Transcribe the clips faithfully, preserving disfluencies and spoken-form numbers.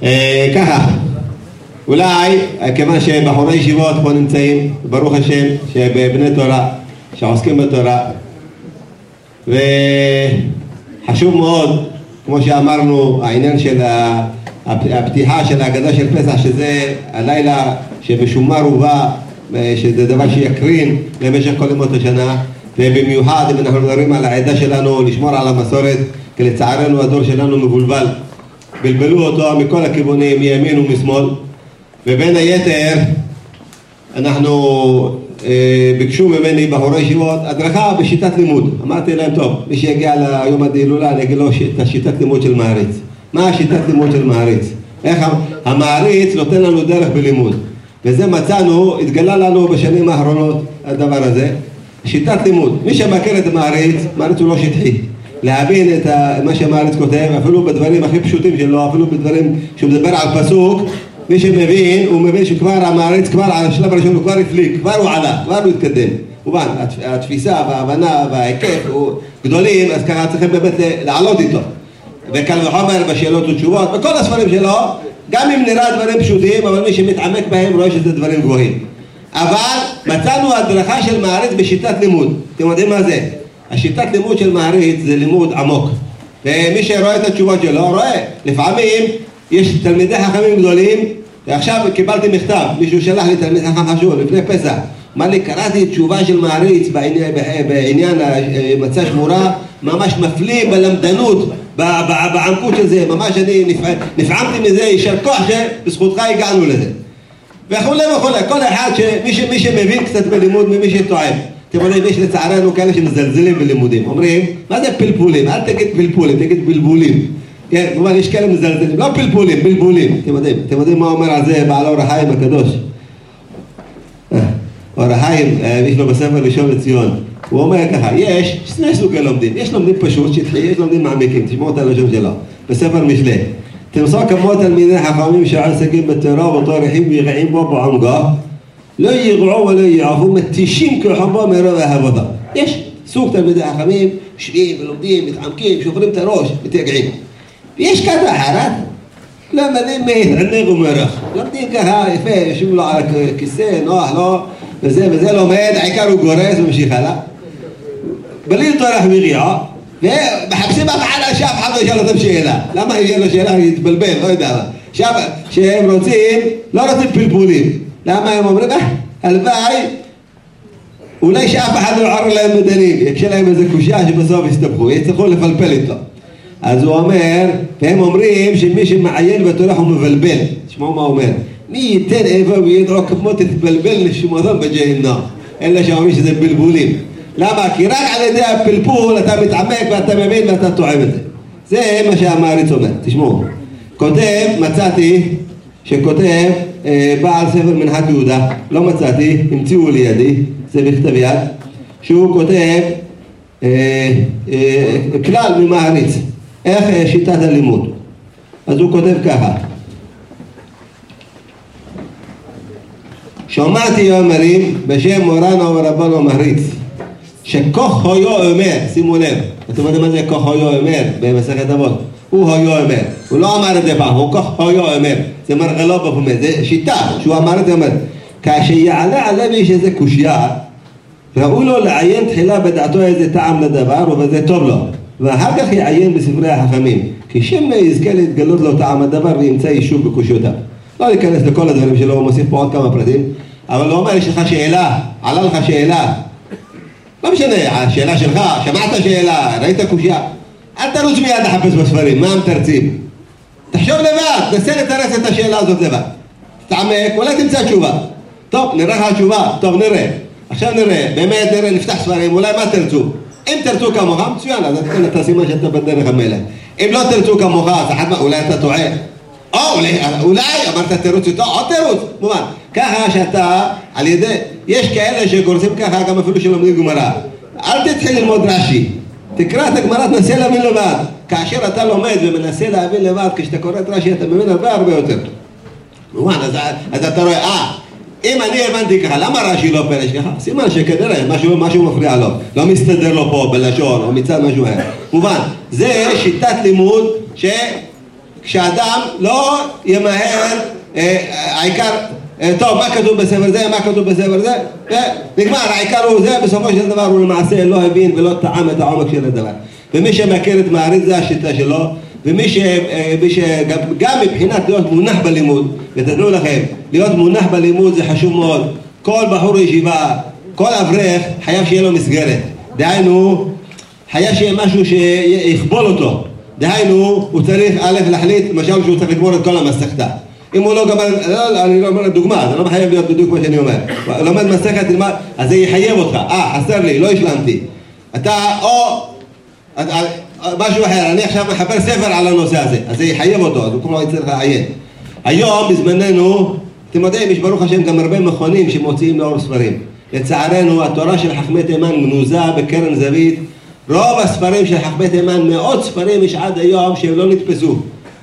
ככה, אולי, כיוון שבחורי ישיבות פה נמצאים, ברוך השם, שבבני תורה, שעוסקים בתורה, וחשוב מאוד, כמו שאמרנו, העניין של הפתיחה של ההגדה של פסח, שזה הלילה שבשומר ובא, שזה דבר שיקרין למשך כל ימות השנה, ובמיוחד אם אנחנו מדברים על העדה שלנו, לשמור על המסורת, כי לצערנו הדור שלנו מבולבל, בלבלו אותו מכל הכיוונים, מימין ומשמאל, ובין היתר אנחנו אה, ביקשו ממני בחורי ישיבות הדרכה בשיטת לימוד. אמרתי להם, טוב, מי שיגיע ליום הדילולה אני אגיד לו את השיטת לימוד של מעריץ. מה השיטת לימוד של מעריץ? איך המעריץ נותן לנו דרך בלימוד, וזה מצאנו, התגלה לנו בשנים האחרונות הדבר הזה, שיטת לימוד. מי שמכיר את המעריץ, מעריץ הוא לא שטחי, להבין את מה שהמעריץ כותב, אפילו בדברים הכי פשוטים שלו, אפילו בדברים שהוא מדבר על פסוק, מי שמבין, הוא מבין שכבר המעריץ, כבר על השלב הראשון הוא כבר הפליק, כבר הוא עלה, כבר הוא התקדם. מובן, התפיסה וההבנה וההיקף גדולים, אז ככה צריכים באמת לעלות איתו. וקל וחומר בשאלות ותשובות, בכל הספרים שלו, גם אם נראה דברים פשוטים, אבל מי שמתעמק בהם רואה שזה דברים גבוהים. אבל מצאנו הדרכה של מעריץ בשיטת לימוד. אתם יודעים מה זה? השיטת לימוד של מעריץ זה לימוד עמוק. ומי שרואה את התשובות שלו, רואה. לפעמים יש תלמידי חכמים גדולים, ועכשיו קיבלתי מכתב, מישהו שלח לי תלמיד חכם חשוב לפני פסח. אמר לי, קראתי תשובה של מעריץ בעניין, בעניין מצה שמורה, ממש מפליא בלמדנות, בעמקות של זה, ממש אני נפעמתי מזה, יישר כוח שבזכותך הגענו לזה. וכולי וכולי, כל אחד, שמי, מי שמבין קצת בלימוד ממי שטועם. אתם יודעים, יש לצערנו כאלה שמזלזלים בלימודים, אומרים, מה זה פלפולים? אל תגיד פלפולים, תגיד בלבולים. כן, כלומר, יש כאלה מזלזלים, לא פלפולים, בלבולים. אתם יודעים, אתם יודעים מה אומר על זה בעל אור החיים הקדוש? אור החיים, יש לו בספר ראשון לציון, הוא אומר ככה, יש שני סוגי לומדים, יש לומדים פשוט, שטחי, יש לומדים מעמיקים, תשמעו את הלשון שלו, בספר משלי. תמסור כמו תלמידי חכמים שעסקים בתורה ובטורחים וירעים בו בעומקו, לא יגעו ולא יעפו, מתישים כחובו מרוב העבודה. יש סוג תלמידי חכמים, שבים ולומדים, מתעמקים, שוברים את הראש, מתייגעים. ויש כזה אחרת, לא מלאים להתענג ומרח. לומדים ככה יפה, יושבים לו על הכיסא, נוח לו, וזה וזה לומד, העיקר הוא גורס וממשיך הלאה. בלי טורח וריעה, ומחפשים אף אחד שאף אחד לא ישאל אותם שאלה. למה יהיה לו שאלה? הוא יתבלבל, לא יודע. עכשיו, שהם רוצים, לא רוצים פלפולים. למה הם אומרים, אה, הלוואי, אולי שאף אחד לא יערר להם מדנים, יקשה להם איזה קושיה שבסוף יסתבכו, יצטרכו לפלפל איתו. אז הוא אומר, והם אומרים שמי שמעיין בתורה הוא מבלבל. תשמעו מה הוא אומר. מי ייתן איפה וידעו כמו תתבלבל לשמותון בג'הנם. אלה שאומרים שזה בלבולים. למה? כי רק על ידי הפלפול אתה מתעמק ואתה מבין ואתה טועם את זה. זה מה שהמעריץ אומר. תשמעו. כותב, מצאתי, שכותב אה, בעל ספר מנחת יהודה, לא מצאתי, המציאו לידי, זה בכתב יד, שהוא כותב אה, אה, כלל ממעריץ. איך שיטת הלימוד. אז הוא כותב ככה. שמעתי אומרים בשם מורנו ורבנו מעריץ, שכוח היו אומר, שימו לב, אתם יודעים מה זה כוח היו אומר במסכת אבות? הוא היו אומר, הוא לא אמר את זה פעם, הוא כוח היו אומר, זה מרגלו בפומד, זה שיטה שהוא אמר את זה אומר, כאשר יעלה עליו יש איזה קושיה, ראו לו לעיין תחילה בדעתו איזה טעם לדבר וזה טוב לו, ואחר כך יעיין בספרי החכמים, כי שם יזכה להתגלות לו טעם הדבר וימצא יישוב בקושיותיו. לא להיכנס לכל הדברים שלו, הוא מוסיף פה עוד כמה פרטים, אבל הוא אומר, יש לך שאלה, עלה לך שאלה, לא משנה, השאלה שלך, שמעת שאלה, ראית קושיה, אל תרוץ מיד לחפש בספרים, מה הם תרצים? תחשוב לבד, תנסה לתרץ את השאלה הזאת לבד. תתעמק, אולי תמצא תשובה. טוב, נראה לך התשובה, טוב נראה. עכשיו נראה, באמת נראה, נפתח ספרים, אולי מה תרצו? אם תרצו כמוך, מצוין, אז תתן את הסימן שאתה בדרך המלך. אם לא תרצו כמוך, אז אולי אתה טועה. או אולי, אולי אמרת תירוץ איתו, עוד תירוץ, מובן. ככה שאתה, על ידי, יש כאלה שגורסים ככה גם אפילו שלומדים גמרא. אל תתחיל ללמוד רש"י. תקרא את הגמרא, תנסה להבין לבד. כאשר אתה לומד ומנסה להבין לבד, כשאתה קורא את רש"י, אתה מבין הרבה הרבה יותר. מובן, אז, אז אתה רואה, אה, אם אני הבנתי ככה, למה רש"י לא פרש ככה? סימן שכנראה משהו, משהו מפריע לו. לא מסתדר לו פה בלשון, או מצד משהו אחר. מובן, זה שיטת לימוד ש... כשאדם לא ימהר, העיקר, טוב, מה כתוב בספר זה, מה כתוב בספר זה, נגמר, העיקר הוא זה, בסופו של דבר הוא למעשה לא הבין ולא טעם את העומק של הדבר. ומי שמכיר את מעריץ זה השיטה שלו, ומי שגם מבחינת להיות מונח בלימוד, ותדעו לכם, להיות מונח בלימוד זה חשוב מאוד. כל בחור ישיבה, כל אברך חייב שיהיה לו מסגרת. דהיינו, חייב שיהיה משהו שיכבול אותו. דהיינו, הוא צריך א' להחליט, למשל שהוא צריך לגמור את כל המסכתה. אם הוא לא גמר, לא, אני לא אומר דוגמה, זה לא מחייב להיות בדיוק מה שאני אומר. לומד מסכת, אז זה יחייב אותך. אה, חסר לי, לא השלמתי. אתה, או, משהו אחר, אני עכשיו מחבר ספר על הנושא הזה, אז זה יחייב אותו, אז הוא כבר יצטרך לעיין. היום, בזמננו, אתם יודעים, יש ברוך השם גם הרבה מכונים שמוציאים לאור ספרים. לצערנו, התורה של חכמי תימן גנוזה בקרן זווית. רוב הספרים של חכמי תימן, מאות ספרים יש עד היום שהם לא נתפסו.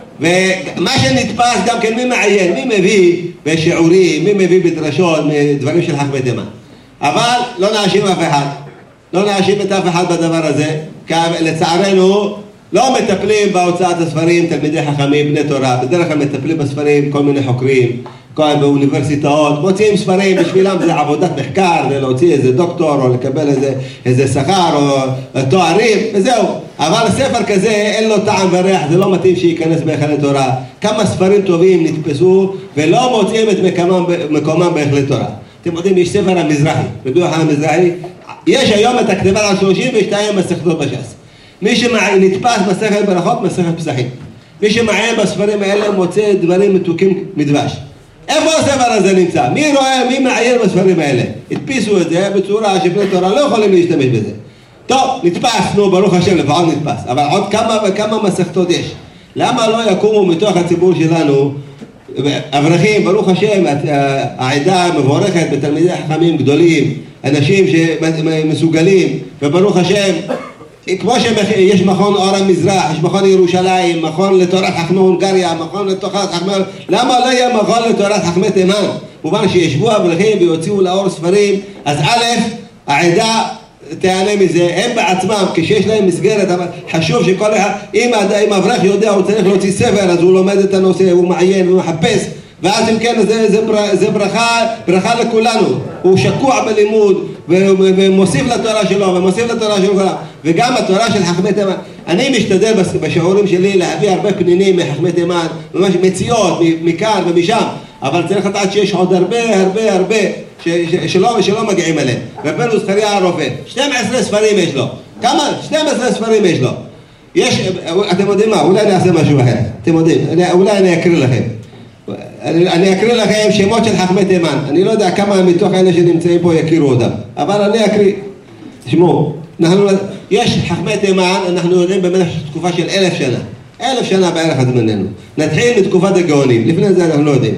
ומה שנתפס גם כן, מי מעיין, מי מביא בשיעורים, מי מביא בדרשות, מדברים של חכמי תימן. אבל לא נאשים אף אחד. לא נאשים את אף אחד בדבר הזה, כי לצערנו לא מטפלים בהוצאת הספרים תלמידי חכמים, בני תורה. בדרך כלל מטפלים בספרים כל מיני חוקרים, כל באוניברסיטאות, מוציאים ספרים, בשבילם זה עבודת מחקר, זה להוציא איזה דוקטור או לקבל איזה, איזה שכר או תוארים, וזהו. אבל ספר כזה אין לו טעם וריח, זה לא מתאים שייכנס בהיכלי תורה. כמה ספרים טובים נתפסו ולא מוצאים את מקומם, מקומם בהיכלי תורה. אתם יודעים, יש ספר המזרחי, בדוח המזרחי, יש היום את הכתיבה על שלושים ושתיים מסכתות בש"ס. מי שנתפס מסכת ברכות, מסכת פסחים. מי שמעיין בספרים האלה מוצא דברים מתוקים מדבש. איפה הספר הזה נמצא? מי רואה, מי מעיין בספרים האלה? הדפיסו את זה בצורה שבני תורה לא יכולים להשתמש בזה. טוב, נתפס, נו, ברוך השם, לפחות נתפס. אבל עוד כמה וכמה מסכתות יש. למה לא יקומו מתוך הציבור שלנו אברכים, ברוך השם, העדה מבורכת בתלמידי חכמים גדולים, אנשים שמסוגלים, וברוך השם, כמו שיש מכון אור המזרח, יש מכון ירושלים, מכון לתורת חכמי הונגריה, מכון לתורת חכמי... למה לא יהיה מכון לתורת חכמי תימן? מובן שישבו אברכים ויוציאו לאור ספרים, אז א', העדה תענה מזה, הם בעצמם, כשיש להם מסגרת, אבל חשוב שכל אחד, אם אברך יודע, הוא צריך להוציא ספר, אז הוא לומד את הנושא, הוא מעיין, הוא מחפש, ואז אם כן, זה, זה, זה ברכה, ברכה לכולנו. הוא שקוע בלימוד, ומוסיף לתורה שלו, ומוסיף לתורה שלו, וגם התורה של חכמי תימן. אני משתדל בשיעורים שלי להביא הרבה פנינים מחכמי תימן, ממש מציאות, מכאן ומשם, אבל צריך לדעת שיש עוד הרבה, הרבה, הרבה, ש, ש, שלא, שלא מגיעים אליהם. רבנו זכריה הרופא, שנים עשר ספרים יש לו. כמה? שנים עשר ספרים יש לו. יש, אתם יודעים מה, אולי נעשה משהו אחר. אתם יודעים, אולי אני אקריא לכם. אני, אני אקריא לכם שמות של חכמי תימן. אני לא יודע כמה מתוך אלה שנמצאים פה יכירו אותם. אבל אני אקריא. תשמעו, אנחנו, יש חכמי תימן, אנחנו יודעים במשך תקופה של אלף שנה. אלף שנה בערך הזמננו. נתחיל מתקופת הגאונים. לפני זה אנחנו לא יודעים.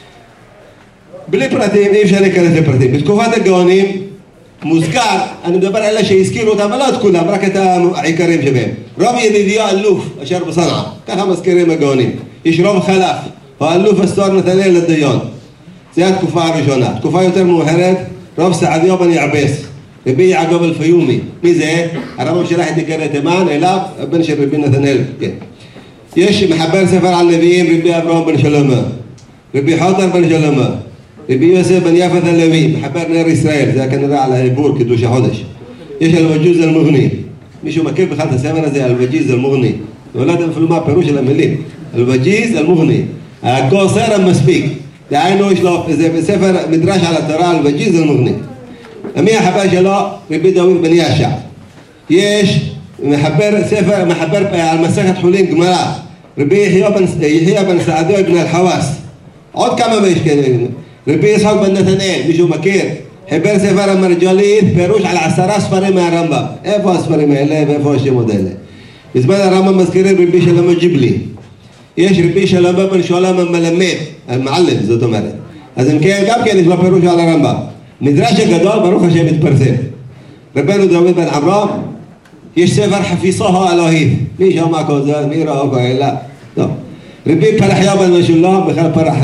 בלי פרטים, אי אפשר להיכנס לפרטים. בתקופת הגאונים מוזכר, אני מדבר על אלה שהזכירו אותם, אבל לא את כולם, רק את העיקרים שבהם. רב ידידיה אלוף, אשר בסנעה. ככה מזכירים הגאונים. יש רב חלף, או אלוף הסטור נתנאל לדיון. זו התקופה הראשונה. תקופה יותר מאוחרת, רב סעדיו בן יעבס, רבי יעקב אלפיומי. מי זה? הרב שלח את נקרא תימן, אליו, הבן של רבי נתנאל. כן. יש מחבר ספר על נביאים, רבי אברהם בן שלמה, רבי חוטר בן שלמה, רבי יוסף בן יפת הלוי, מחבר נר ישראל, זה היה כנראה על העיבור, קידוש החודש. יש אל-וג'וז אל-מוגני. מישהו מכיר בכלל את הספר הזה, אל-וג'יז אל-מוגני. לא יודעים אפילו מה הפירוש של המילים. אל-וג'יז אל-מוגני. הכוסר המספיק. דהיינו יש לו, זה בספר מדרש על התורה, אל-וג'יז אל-מוגני. מי החבר שלו? רבי דוד בן ישע. יש מחבר ספר, מחבר על מסכת חולין גמרא. רבי יחיא בן סעדיו בן אל-חواس. עוד כמה ויש כאלה. רבי יצחק בן נתנאל, מישהו מכיר? חיבר ספר המרג'לית, פירוש על עשרה ספרים מהרמב"ם. איפה הספרים האלה ואיפה השמות האלה? בזמן הרמב"ם מזכירים רבי שלמה ג'יבלי. יש רבי שלמה בן שולם המלמד, המעלם, זאת אומרת. אז אם כן, גם כן יש לו פירוש על הרמב"ם. מדרש הגדול, ברוך השם מתפרסם. רבנו דוד בן עמרם, יש ספר חפיסו האלוהית. מי שמע כל זה? מי ראה כל אלה? טוב. רבי פרחיה בן משולם, בכלל פרח...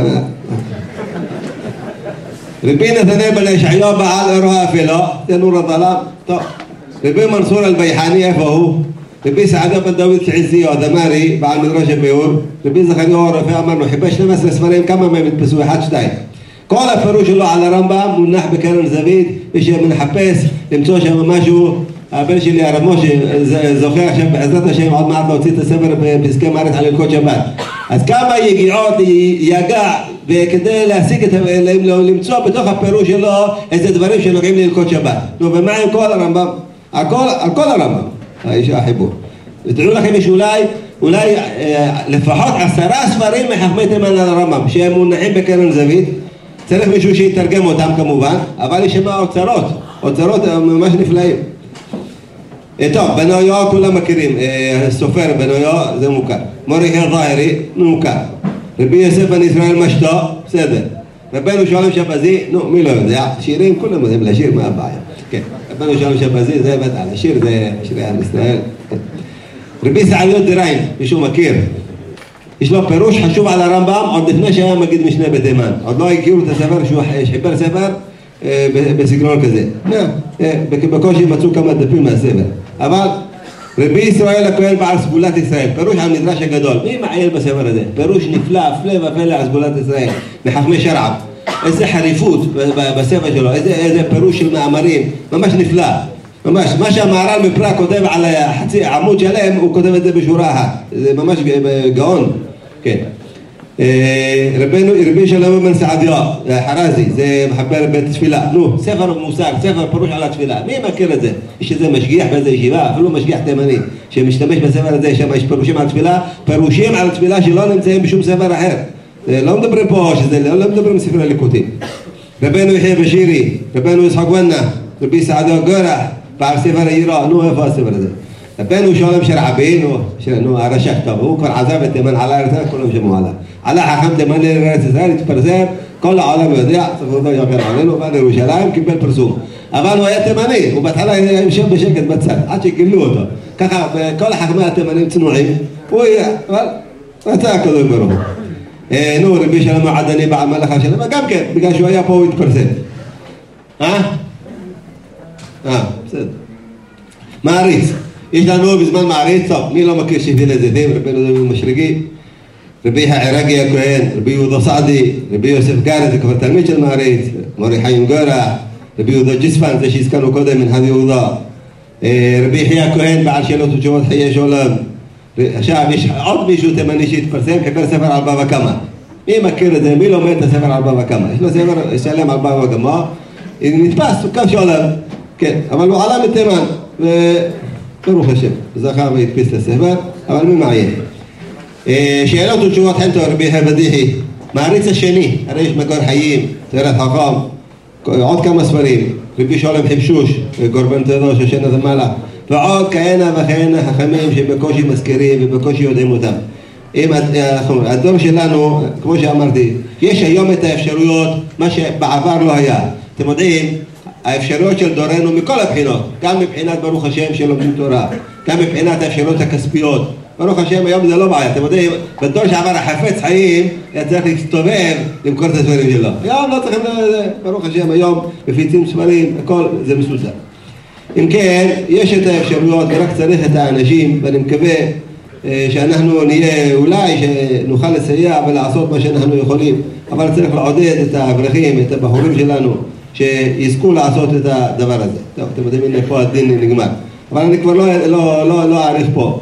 רבי נתנאל בן ישעיהו בעל אירוע אפילו, זה נור הדלם. טוב. רבי מנסור אל-ביחני, איפה הוא? רבי סעדיה בן דוד כעזי או דמרי, בעל מדרש הביאור, רבי זכריה אור רפא אמרנו, חיפש שנים עשר ספרים, כמה מהם הדפסו? אחד, שתיים. כל הפירוש שלו על הרמב"ם מונח בקרן זווית, מי שמחפש למצוא שם משהו, הבן שלי הרב משה זוכה עכשיו בעזרת השם עוד מעט להוציא את הספר בפסקי מערכת על הלכות שבת. אז כמה יגיעות יגע וכדי להשיג את, למצוא בתוך הפירוש שלו איזה דברים שנוגעים להלכות שבת. נו, ומה עם כל הרמב"ם? על כל, על כל הרמב"ם, האישה החיבור. ותראו לכם יש אולי, אולי אה, לפחות עשרה ספרים מחכמי תימן על הרמב"ם שהם מונחים בקרן זווית. צריך מישהו שיתרגם אותם כמובן, אבל יש שם אוצרות, אוצרות ממש נפלאים. טוב, בנויו כולם מכירים, סופר בנויו זה מוכר. מורי הר-זהירי, מוכר. רבי יוסף בן ישראל משתו, בסדר. רבנו שולם שבזי, נו, מי לא יודע, שירים, כולם יודעים לשיר, מה הבעיה? כן, רבנו שולם שבזי, זה בטח, לשיר זה שירי עם ישראל. רבי סעדיות דיריים, מישהו מכיר. יש לו פירוש חשוב על הרמב"ם, עוד לפני שהיה מגיד משנה בתימן. עוד לא הכירו את הספר, שהוא חיבר ספר בסגנון כזה. בקושי מצאו כמה דפים מהספר. אבל רבי ישראל הכהן בעל סגולת ישראל, פירוש על מדרש הגדול. מי מעיין בספר הזה? פירוש נפלא, הפלא ופלא על סגולת ישראל, מחכמי שרעם. איזה חריפות בספר שלו, איזה, איזה פירוש של מאמרים, ממש נפלא. ממש, מה שהמהר"ל מפראג כותב על חצי עמוד שלם, הוא כותב את זה בשורה אחת. זה ממש גאון. כן. רבינו, רבי שלום בן סעדיה, חרזי, זה מחבר בית תפילה. נו, ספר מושג, ספר פירוש על התפילה. מי מכיר את זה? יש איזה משגיח באיזה ישיבה, אפילו משגיח תימני, שמשתמש בספר הזה, שם יש פירושים על תפילה, פירושים על תפילה שלא נמצאים בשום ספר אחר. לא מדברים פה, שזה לא מדברים בספרי הליקוטים. רבינו יחיא בשירי, רבינו יצחק ונה, רבי סעדיה גורח, בעל ספר היראה, נו איפה הספר הזה? רבנו שולם שרעבי, נו הרש"ך טוב, הוא כבר עזב את תימן, עלה ארץ ישראל, כולם שמעו עליו. עלה חכם תימן לארץ ישראל, התפרסם, כל העולם יודע, ספרותו יוקר עלינו, בא לירושלים, קיבל פרסום. אבל הוא היה תימני, הוא בהתחלה יושב בשקט בצד, עד שגילו אותו. ככה, כל החכמי התימנים צנועים, הוא היה, אבל רצה הקדוש ברוך הוא. נו, רבי שלום העדני בעל מלאכה שלום, גם כן, בגלל שהוא היה פה הוא התפרסם. אה? אה, בסדר. מעריץ. יש לנו בזמן מעריץ, טוב, מי לא מכיר שפיל הזיתים, רבי נודו משריגי, רבי העירגי הכהן, רבי יהודה סעדי, רבי יוסף גארי, זה כבר תלמיד של מעריץ, מורי חיים גורח, רבי יהודה ג'יספן, זה שהזכרנו קודם מנהל יהודה, רבי יחיא הכהן, בעל שאלות ותשובות חיי שולם. עכשיו, יש עוד מישהו תימני שהתפרסם, חיבר ספר על בבא קמא. מי מכיר את זה? מי לומד את הספר על בבא קמא? יש לו ספר שלם על בבא קמא, נתפס, הוא קו שעולם, כן, אבל הוא עלה מתימן, ברוך השם, זכה והדפיס לספר, אבל מי מעיין? שאלות ותשובות חנטו, רבי חבדיחי, מעריץ השני, הרי יש מקור חיים, תורת חכם, עוד כמה ספרים, רבי שולם חבשוש, גורבן תדו, שושנה זמאלה, ועוד כהנה וכהנה חכמים שבקושי מזכירים ובקושי יודעים אותם. הדור שלנו, כמו שאמרתי, יש היום את האפשרויות, מה שבעבר לא היה. אתם יודעים, האפשרויות של דורנו מכל הבחינות, גם מבחינת ברוך השם שלומדים תורה, גם מבחינת האפשרויות הכספיות. ברוך השם היום זה לא בעיה, אתם יודעים, בדור שעבר החפץ חיים היה צריך להסתובב למכור את הספרים שלו. היום לא צריכים לזה, ברוך השם היום מפיצים ספרים, הכל זה מסודר. אם כן, יש את האפשרויות ורק צריך את האנשים, ואני מקווה שאנחנו נהיה, אולי שנוכל לסייע ולעשות מה שאנחנו יכולים, אבל צריך לעודד את האברכים, את הבחורים שלנו, שיזכו לעשות את הדבר הזה. טוב, אתם יודעים, הנה פה הדין נגמר. אבל אני כבר לא, לא, לא, לא אעריך פה.